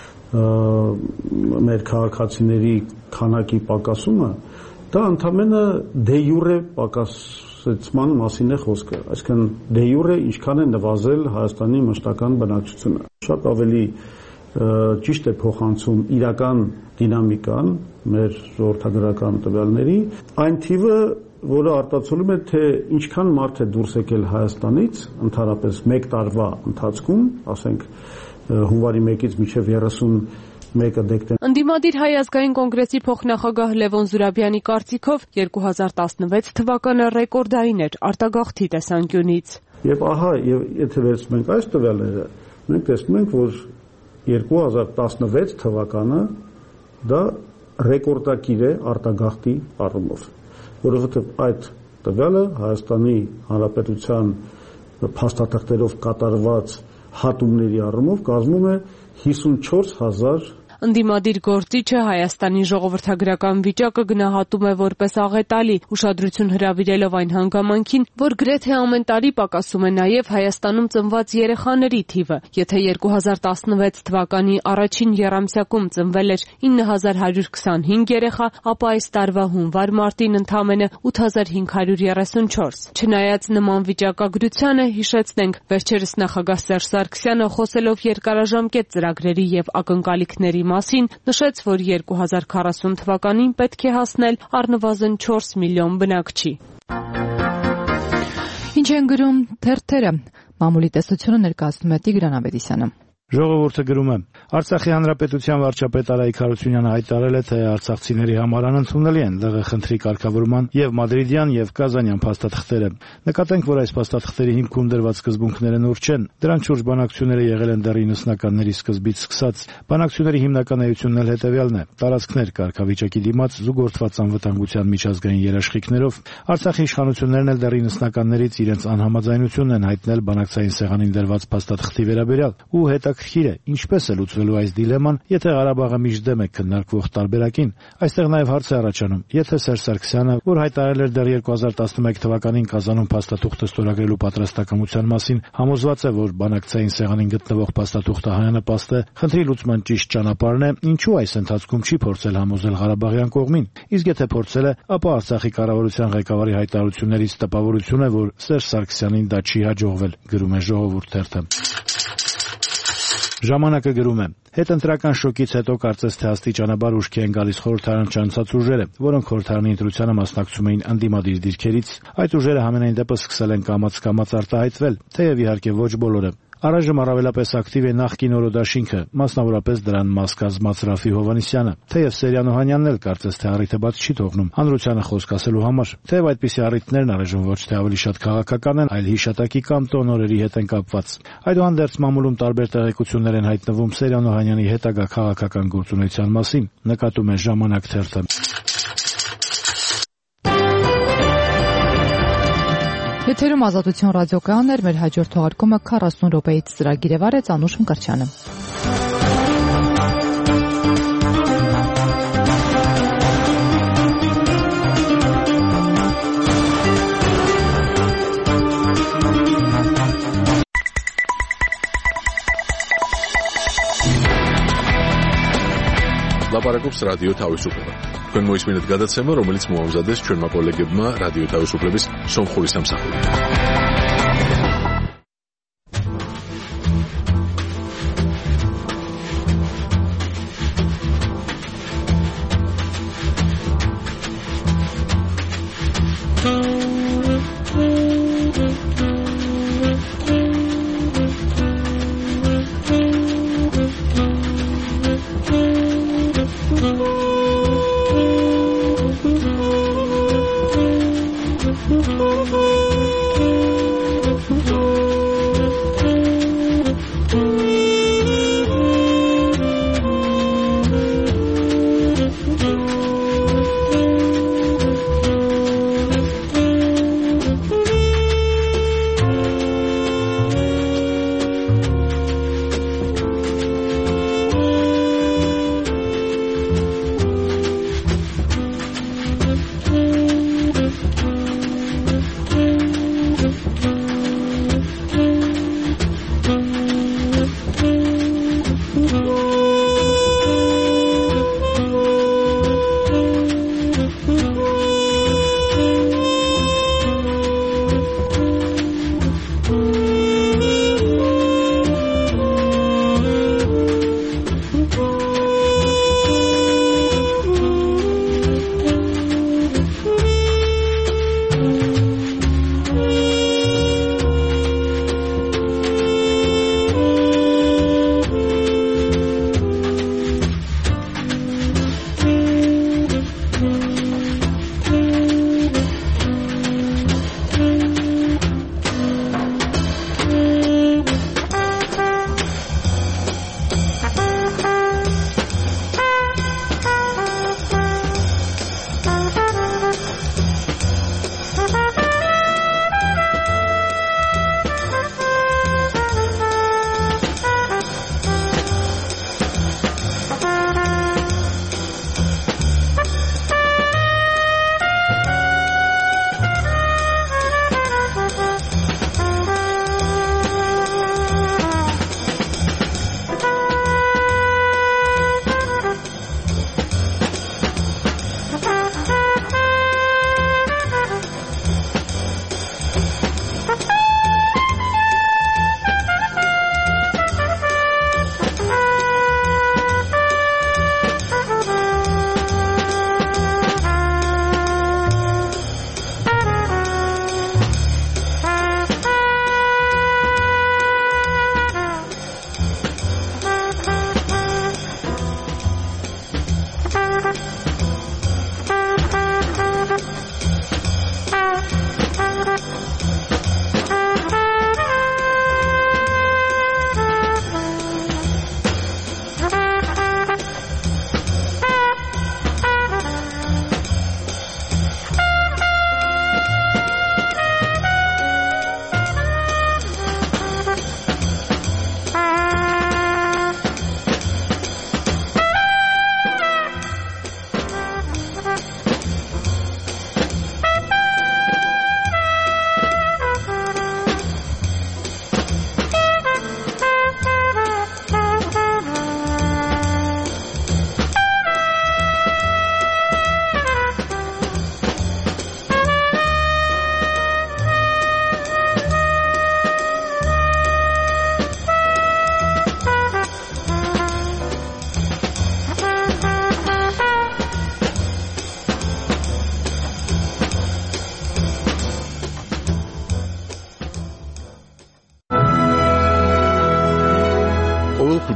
մեր քաղաքացիների քանակի պակասումը, դա ընդամենը դե յուրե պակասեցման մասին է խոսքը, այսինքն դե յուրե ինչքան է նվազել Հայաստանի մշտական բնակչությունը։ Շատ ավելի ճիշտ է փոխանցում իրական դինամիկան մեր ժողովրդագրական տվյալների, այն թիվը, որը արտացոլում է, թե ինչքան մարդ է դուրս եկել Հայաստանից, ընդհանրապես մեկ տարվա ընթացքում, ասենք հունվարի մեկից մինչև երեսունմեկը դեկտեմբեր։ Ընդդիմադիր Հայ ազգային կոնգրեսի փոխնախագահ Լևոն Զուրաբյանի կարծիքով երկու հազար տասնվեց թվականը ռեկորդային էր արտագաղթի տեսանկյունից։ Եվ ահա, եւ եթե վերցնենք այս տվյալները, մենք տեսնում ենք, որ երկու հազար տասնվեց թվականը դա ռեկորդակիր է արտագաղթի առումով, որովհետև այդ տվյալը Հայաստանի Հանրապետության փաստաթղթերով կատարված հատումների առումով կազմում է հիսունչորս հազար Ընդդիմադիր գործիչը Հայաստանի ժողովրդագրական վիճակը գնահատում է որպես աղետալի, ուշադրություն հրավիրելով այն հանգամանքին, որ գրեթե ամեն տարի պակասում է նաև Հայաստանում ծնված երեխաների թիվը։ Եթե երկու հազար տասնվեց թվականի առաջին եռամսյակում ծնվել էր ինը հազար հարյուր քսանհինգ երեխա, ապա այս տարվա հունվար-մարտին ընդամենը ութ հազար հինգ հարյուր երեսունչորս։ Չնայած նման վիճակագրությանը, հիշեցնենք, վերջերս նախագահ Սերժ Սարգսյանը խոսելով երկարաժամկետ ծրագրերի եւ ակնկալիքների մասին նշեց, որ երկու հազար քառասուն թվականին պետք է հասնել առնվազն չորս միլիոն բնակչի։ Ինչ են գրում թերթերը։ Մամուլի տեսությունը ներկայացնում է Տիգրան Ավետիսյանը։ Ժողովուրդը գրում է. Արցախի հանրապետության վարչապետ Արայիկ Հարությունյանը հայտարարել է, թե արցախցիների համար անընդունելի են ԼՂ խնդրի կարգավորման եւ մադրիդյան եւ կազանյան փաստաթղթերը։ Նկատենք, որ այս փաստաթղթերի հիմքում դրված սկզբունքները նոր չեն։ Դրանց շուրջ բանակցությունները եղել են դեռ իննսունականների սկզբից սկսած։ Բանակցությունների հիմնական էությունն էլ հետեւյալն է. տարածքներ կարգավիճակի դիմաց զուգորդված անվտանգության միջազգային երաշխիքներով։ Արցախի իշխանություններն էլ դեռ իննսունականներից իրենց անհամաձայնությունն են հայտնել բանակցային սեղանին դրված փաստաթղթի վերաբերյալ ու հետաքրքիր է, ինչպես է լուծվելու այս դիլեման, եթե Ղարաբաղը միջդեմ է քննարկվող տարբերակին։ Այստեղ նաև հարց է առաջանում, եթե Սերժ Սարգսյանը, որ հայտարարել էր դեռ երկու հազար տասնմեկ թվականին Կազանում փաստաթուղթը ստորագրելու պատրաստակամության մասին, համոզված է, որ բանակցային սեղանին գտնվող փաստաթուղթը հայանպաստ է, խնդրի լուծման ճիշտ ճանապարհն է, ինչու այս ընթացքում չի փորձել համոզել Ղարաբաղյան կողմին։ Իսկ եթե փորձել է, ապա Արցախի կառավարության ղեկավարի հայտարարություններից տպավորություն է, որ Սերժ Սարգսյանին դա չի հաջողվել, գրում է Ժողովուրդ թերթը։ Ժամանակը գրում է. Հետընտրական շոկից հետո կարծես թե աստիճանաբար ուշքի են գալիս խորհրդարան չանցած ուժերը, որոնք խորհրդարանի ընտրությանը մասնակցում էին ընդդիմադիր դիրքերից։ Այդ ուժերը համենայն դեպս սկսել են կամաց-կամաց արտահայտվել, թեև իհարկե ոչ բոլորը։ Առայժմ առավելապես ակտիվ է նախկին օրոդաշինքը, մասնավորապես դրան մաս կազմած Ռաֆի Հովհաննիսյանը, թեև Սերյան Օհանյանն էլ կարծես թե առիթը բաց չի թողնում հանրությանը խոսք ասելու համար, թեև այդպիսի առիթներն առայժմ ոչ թե ավելի շատ քաղաքական են, այլ հիշատակի կամ տոնորերի հետ են կապված։ Այդուհանդերձ մամուլում տարբեր տեղեկություններ են հայտնվում Սերյան Օհանյանի հետագա քաղաքական գործունեության մասին, նկատում է Ժամանակ թերթը։ Եթերում Ազատություն ռադիոկայանն էր, մեր հաջորդ թողարկումը քառասուն րոպեից ծրագիր է վարեց Անուշ Մկրտչյանը։ ლაპარაკობს რადიო თავისუფლება. თქვენ მოისმინეთ გადაცემა, რომელიც მოამზადეს ჩვენმა კოლეგებმა რადიო თავისუფლების სომხური სამსახურით. Thank you.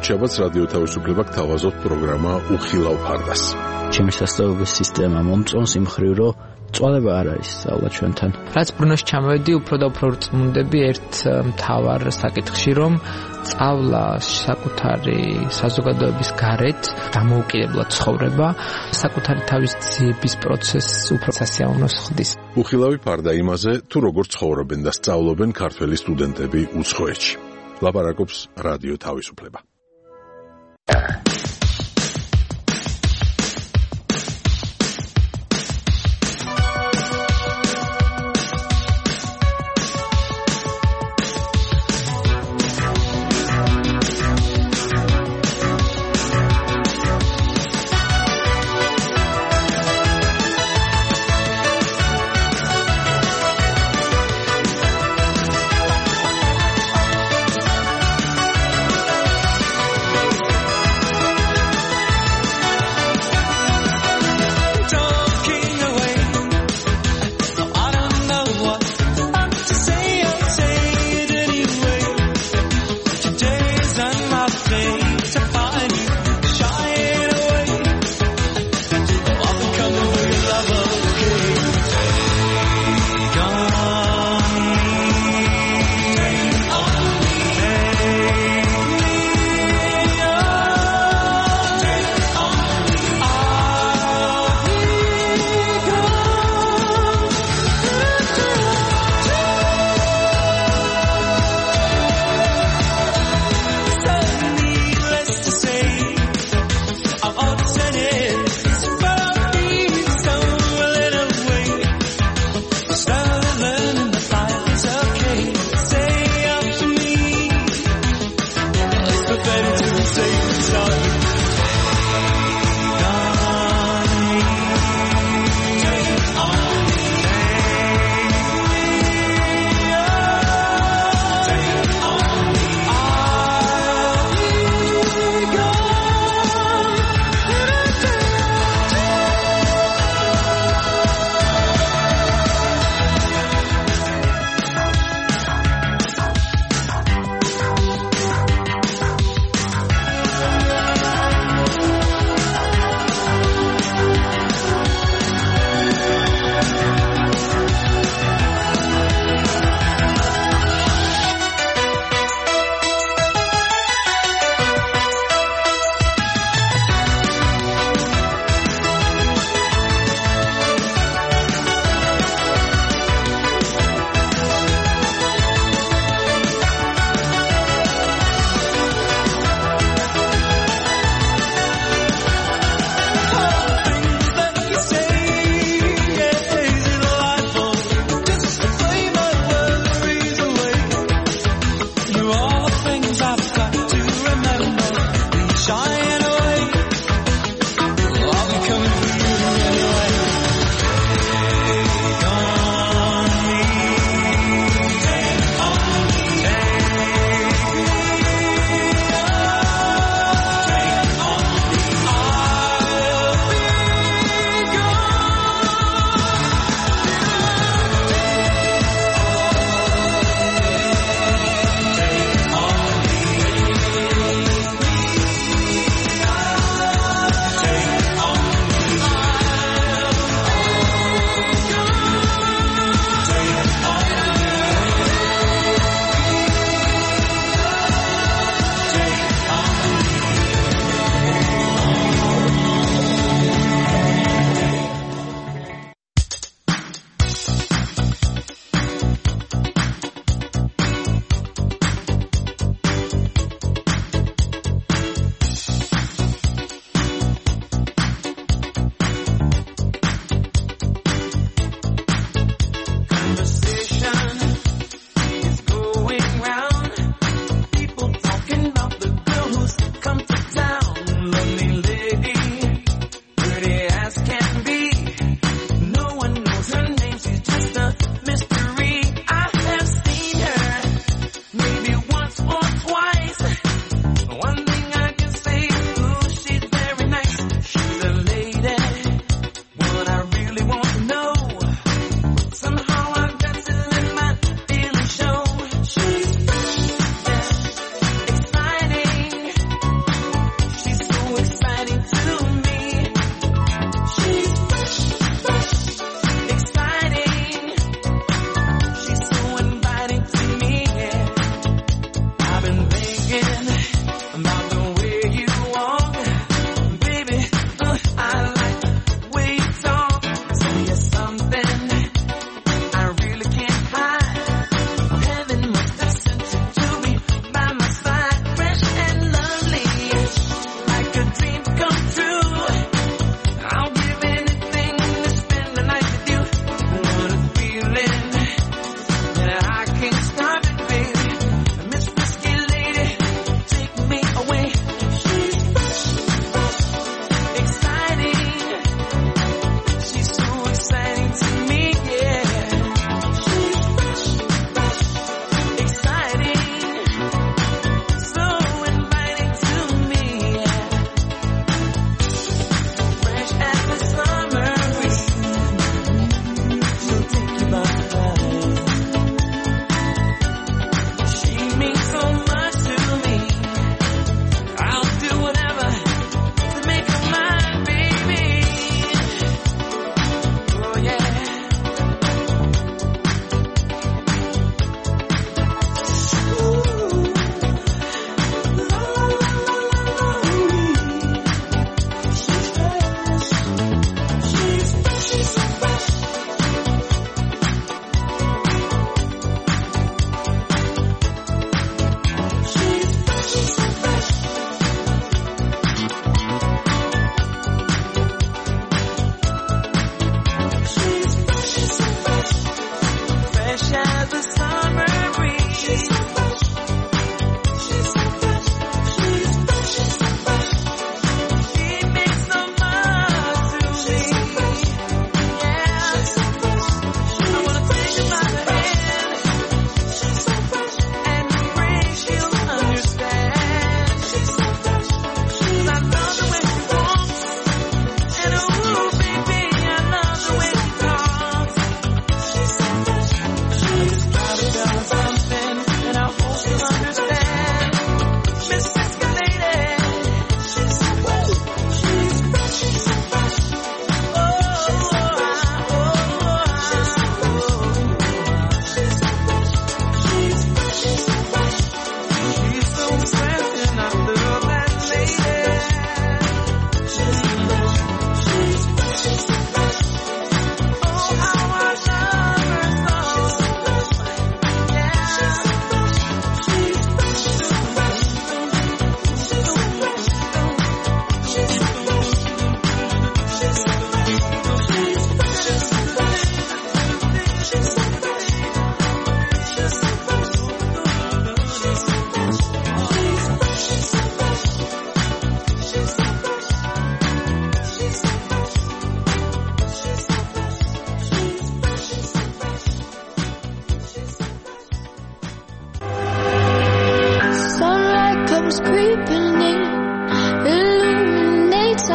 შაბათს რადიო თავისუფლება გთავაზობთ პროგრამა უხილავ ფარდას. ჩემი სასწავლებელი სისტემა მომწონს იმ მხრივ, რომ წვალება არ არის სწავლა ჩვენთან. რაც ბრუნოში ჩამოვედი, უფრო და უფრო რწმუნდები ერთ მთავარ საკითხში, რომ სწავლა საკუთარი საზოგადოების გარეთ დამოუკიდებლად ცხოვრება, საკუთარი თავის ძიების პროცესს უფრო სასიამოვნოს ხდის. უხილავი ფარდა იმაზე, თუ როგორ ცხოვრობენ და სწავლობენ ქართველი სტუდენტები უცხოეთში. ლაპარაკობს რადიო თავისუფლება.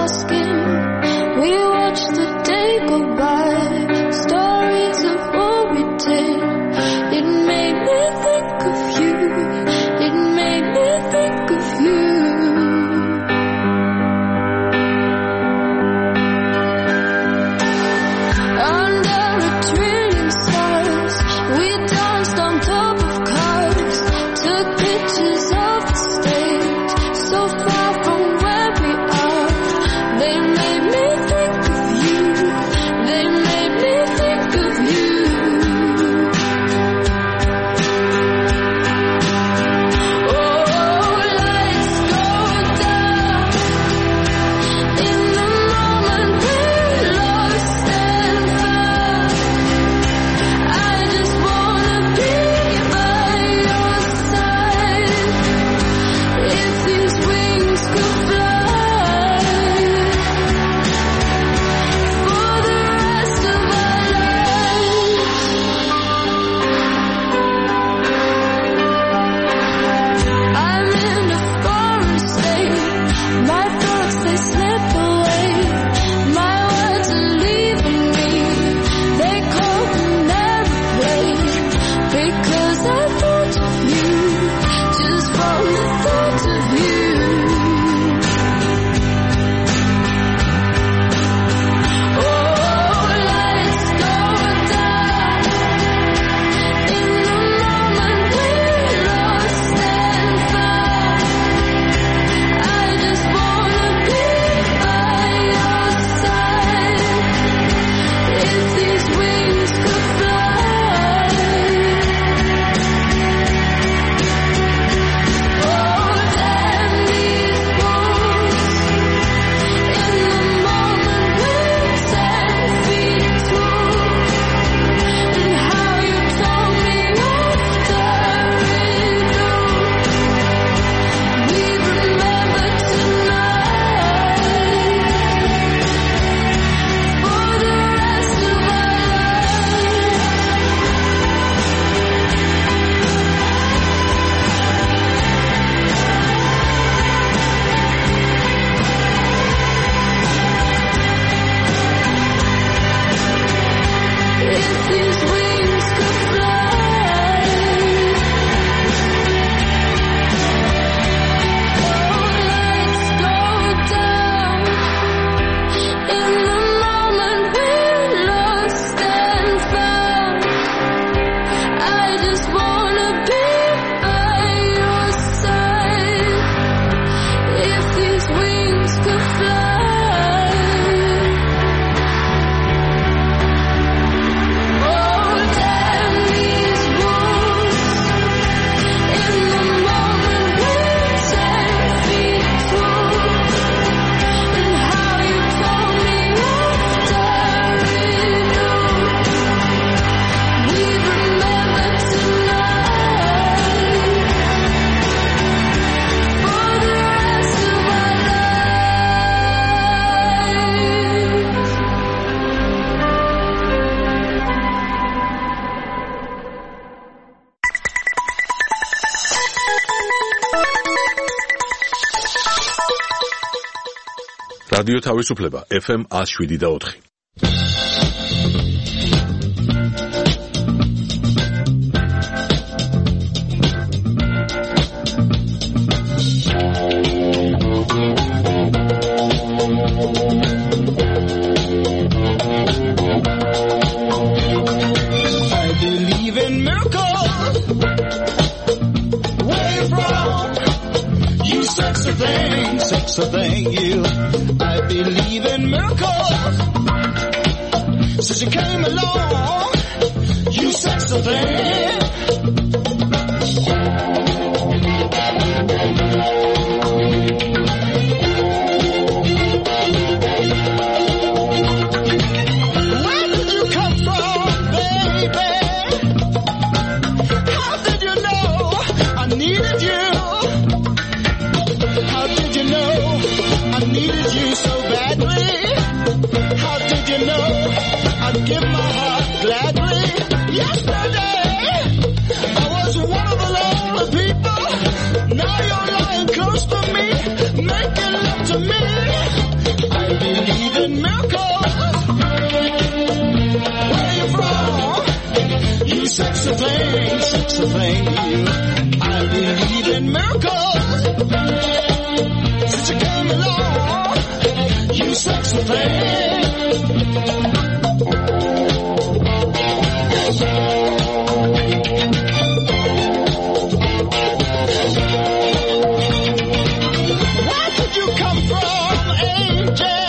asking. We watch the day go by, stories of what we did. It made me think of you, it made me think of you. Under a trillion stars, we danced on top of cars, took pictures of the stage, so far from where we are. They made me think of you, they made me think of you. Oh, lights go down in the moment we're lost and found. I just wanna be by your side. If these wings could fly for the rest of our lives. I'm in a foreign state, my thoughts they slip away, my words are leaving me, they call an airplane, because I thought of you, just from the thought of you. Oh, lights go down in the moment we're lost and found. I just wanna be by your side. If these wings could fly. Oh, damn these walls in the moment we're ten feet tall. And how you told me after it all. We remember tonight for the rest of our lives. If these wings could fly. Oh, lights go down in the moment we're lost and found. I just wanna be by your side. If these wings could fly. Oh, damn these walls in the moment we're ten feet tall. And how you told me after it all. We remember tonight for the rest of our lives. რადიო თავისუფლება ეფ ემ one oh seven და four. I believe in miracles. Where you from? You sexy thing, sexy thing, you. I believe in miracles. Since you came along, you sexy thing. Where did you come from, baby? How did you know I needed you? How did you know I needed you so badly? How did you know I'd give my heart gladly? Yesterday I was one of the lonely people. Now you're lying close to me, making love to me. I believe in miracles. Where you from? You sexy thing, sexy thing, you. I believe in miracles. Since you came along, you sexy thing. Where did you come from, angel?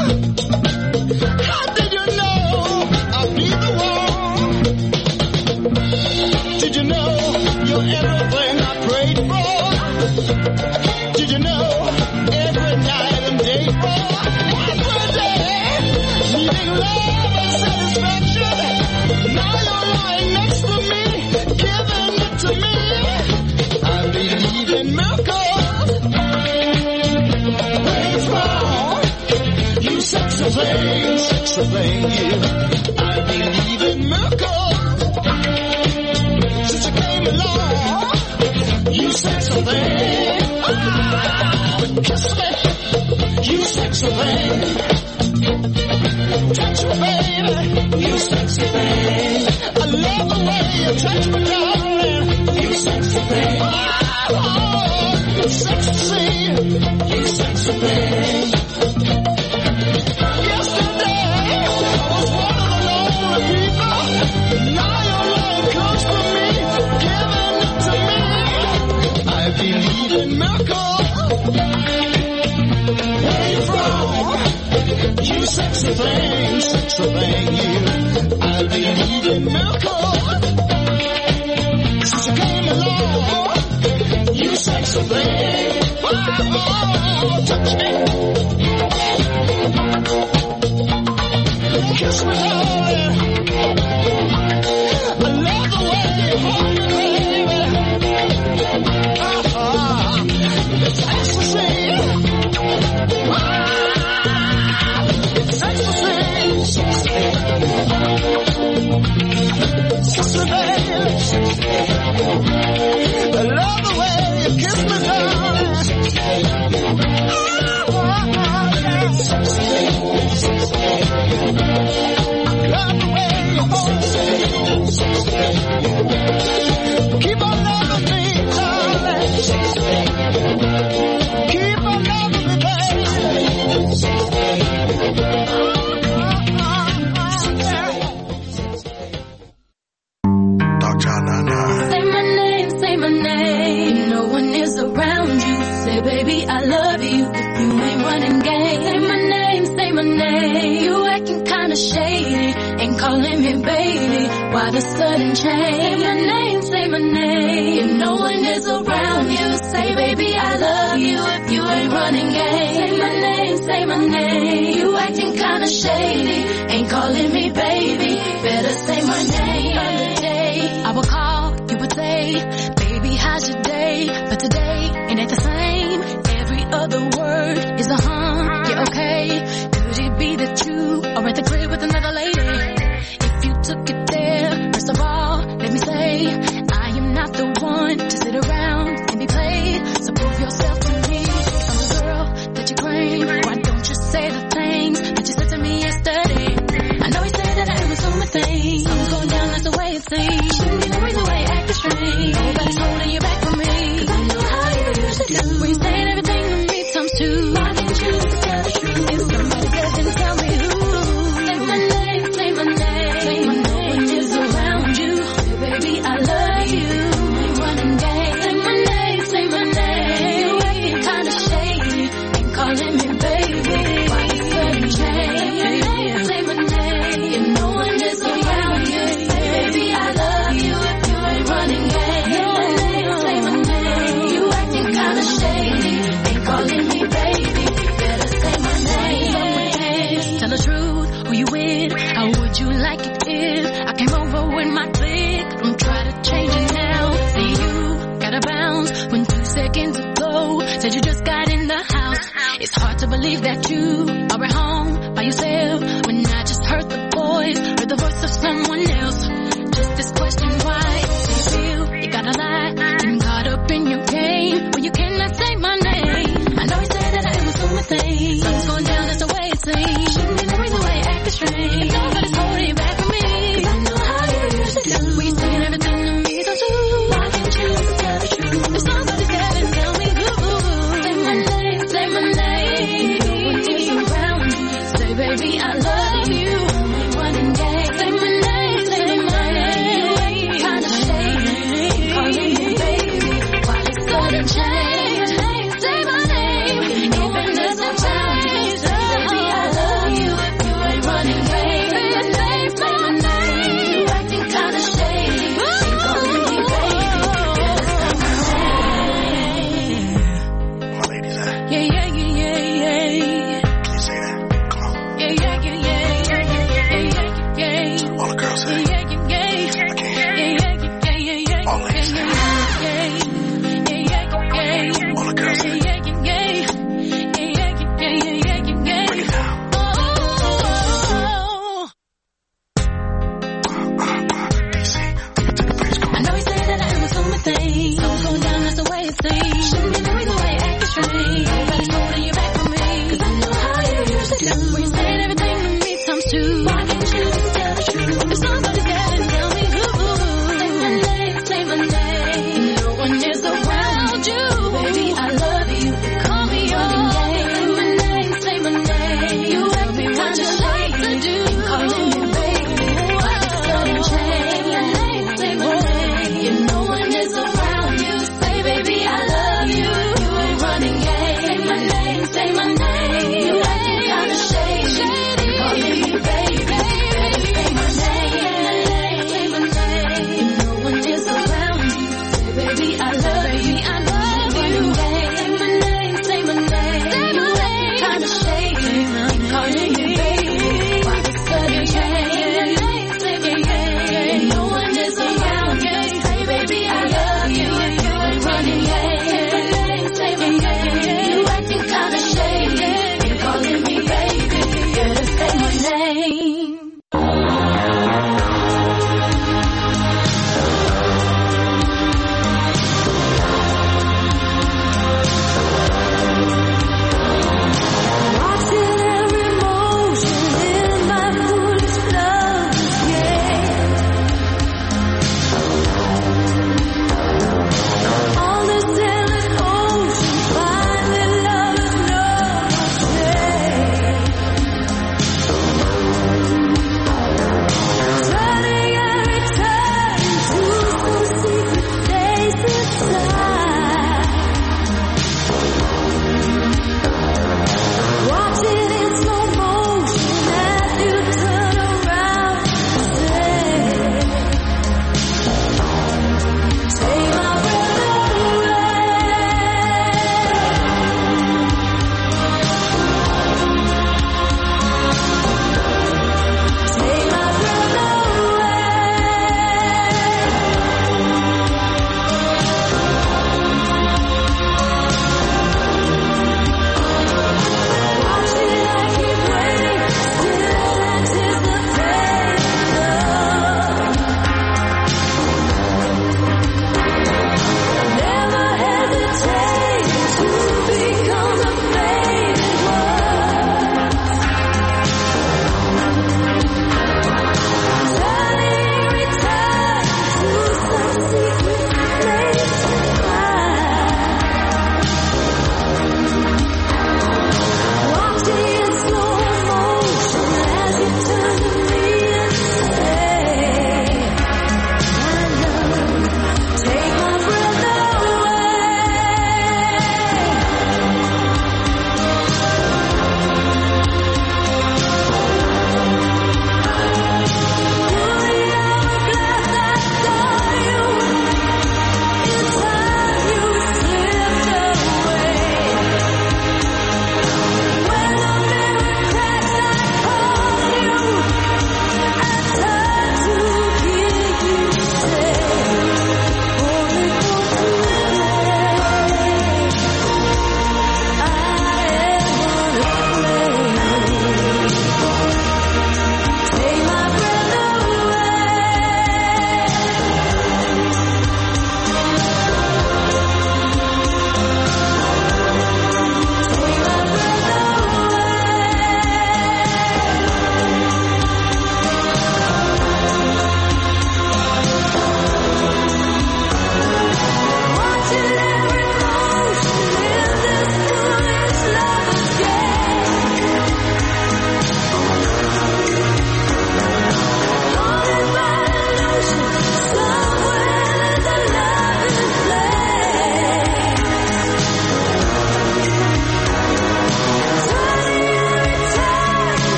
How did you know I'd be the one? Did you know you're everything I prayed for? Did you know every night and day for? Every day, needing love and satisfaction. Now you're lying next to me, giving it to me. I believe in miracles. Where you from? You sexy thing, sexy thing, you. I believe in miracles. Since you came along, you sexy thing. Ah, kiss me, you sexy thing. Touch me, baby, you sexy thing. I love the way you touch me, darling. You sexy thing. Oh, you sexy, you sexy thing. Yesterday, I was one of the lonely people. Now you're lying close to me, giving it to me. I believe in miracles. Where you from? You sexy thing, sexy thing, you. I believe in miracles. Since you came along, you sexy thing. Oh, touch me. Kiss me, darling. I love the way you hold me, baby. Ah, it's ecstasy. Ah, it's ecstasy. Kiss me, baby. I love the way you kiss me, darling. Love the way you hold me. Keep on loving me, darling. Keep on loving me, baby. Doctor Nana. Say my name, say my name. No one is around you. Say, baby, I love you. If you ain't running game. Say my name, say my name. You acting kinda shady. Ain't calling me baby. Why the sudden change? Say my name, say my name. If no one is around you, say, baby, I love you. If you ain't running game. Say my name, say my name. You acting kinda shady. Ain't calling me baby. Better say my name. Other day, I would call, you would say, baby, how's your day? But today, it ain't the same. Every other word is a huh, yeah, okay. Could it be that you are at the crib with another lady? If you took it there, first of all, let me say, I am not the one to sit around and be played. So prove yourself to me. I'm the girl that you claim. Why don't you say the things that you said to me yesterday? I know he said that I was doing my thing. I'm going down, that's the way it seems. Shouldn't be no reason why you acting strange. Nobody's holding you back from me. 'Cause I know how you used to do. When you saying everything to me times two. Why didn't you just tell the truth? If somebody doesn't tell me who. Say my name, say my name. Say my no one is around you. Baby, I love you. Ain't running game. Say my name, say my name. You acting kinda shady. Ain't calling me baby. Why you sudden change? Say my name, say my name. If no one is around you, say baby, I love you. If you ain't running game. Say my name, say my name. You acting kinda shady. Ain't calling me baby. Better say my name. Tell the truth, who you with? How would you like it if I came over with my clique? Don't try to change it now. See you gotta bounce when two seconds ago said you just got in the house. It's hard to believe that you are at home by yourself when I just heard the voice, heard the voice of someone else. Just this question, why do you feel you gotta lie? Getting caught up in your game when you cannot say my name. I know he said that I was doing my thing. Something's going down, that's the way it it seems. Shouldn't be the reason why you acting strange. Nobody's holding you back from me. 'Cause I know how you used to do. We saying everything to me, don't you? Why can't you just tell the truth? If somebody's scared, then tell me who. Say my name, say my name. When you're around me, say baby I love you. One day, say my name, say my name. You ain't kinda shady, calling me baby. Why you sudden change? Say my name, even if it change. Baby I love you.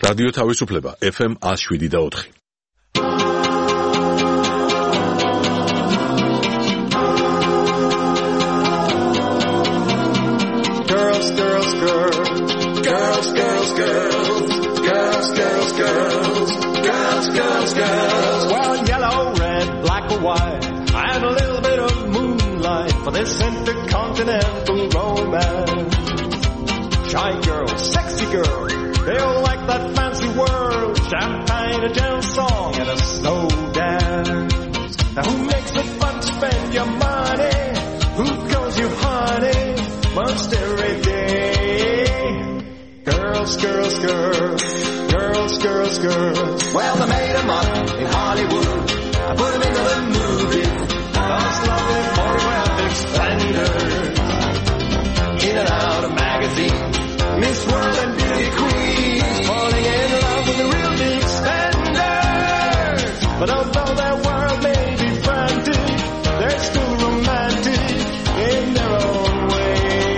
რადიო თავისუფლება ეფ ემ one oh seven და four. Girls, girls, girls, girls, girls, girls, girls, girls, girls, girls, girls, girls. Well, yellow, red, black or white, and a little bit of moonlight for this intercontinental romance. Shy girls, sexy girls, they all like that fancy world, champagne, a jazz song, and a slow dance. Now who makes it fun to spend your money? Who calls you honey most every day? Girls, girls, girls, girls, girls, girls. Well, they made them up in Hollywood, I put them into the movie, those lovely photographic splendors, in and out of magazines, Miss World and Beauty Queens, falling in love with the real big spenders. But although their world may be frantic, they're still romantic in their own way.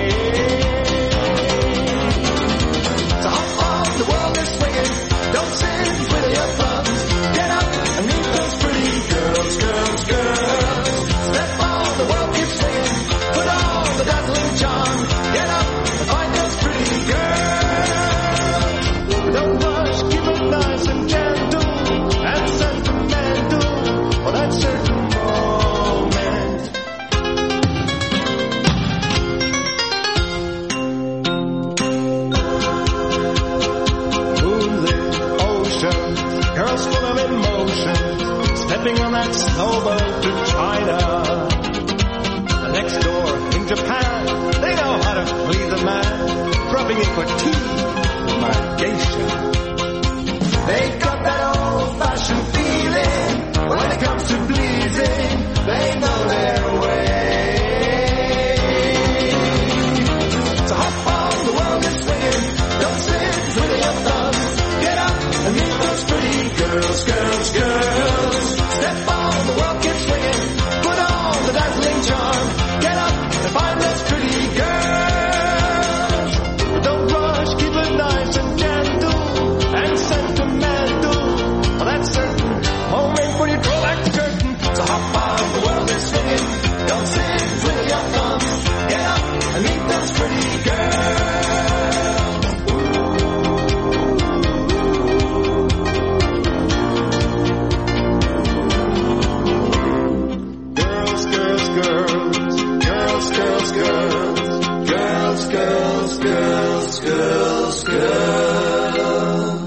So hop on, the world is swinging, don't sit with your thumbs, get up and meet those pretty girls, girls, girls. Step on, the world keeps swinging, put on the dazzling charm, get up and find those pretty girls. Don't rush, keep it nice and gentle and sentimental for that certain moment. Moonlit ocean, girls full of emotion, stepping on that snowboat to China. Next door in Japan, they know how to please a man, dropping in for tea, my geisha. They got that old-fashioned feeling, when it comes to pleasing, they know their way. So hop on, the world is swinging, don't sit twiddling your thumbs, get up and meet those pretty girls, girls, girls. Step on, the world keeps swinging, put on the dazzling charm, get up and find those pretty girls. But don't rush, keep it nice and gentle and sentimental for that certain moment when you draw back the curtain. So hop on, the world is swinging, don't sit with your thumbs, get up and meet those pretty girls. Girls, girls, girls, girls, girls, girls, girls, girls, girls, girls, girls.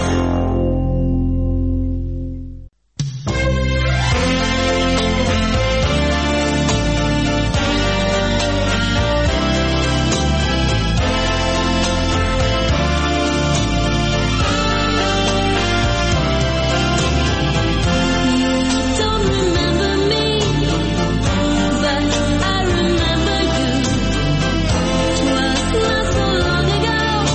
Don't remember me, but I remember you. 'Twas not so long ago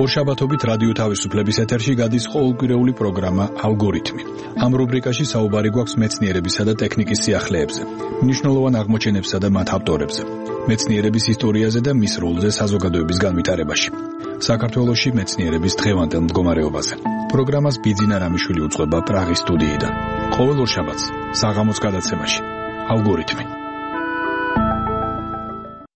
ორშაბათობით რადიო თავისუფლების ეთერში გადის ყოველკვირეული პროგრამა ალგორითმი. ამ რუბრიკაში საუბარი გვაქვს მეცნიერებისა და ტექნიკის სიახლეებზე, მნიშვნელოვან აღმოჩენებსა და მათ ავტორებზე, მეცნიერების ისტორიაზე და მის როლზე საზოგადოების განვითარებაში. საქართველოში მეცნიერების დღევანდელ მდგომარეობაზე. პროგრამას ბიძინა რამიშვილი უწყება პრაღის სტუდიიდან. ყოველ ორშაბათს საღამოს გადაცემაში ალგორითმი.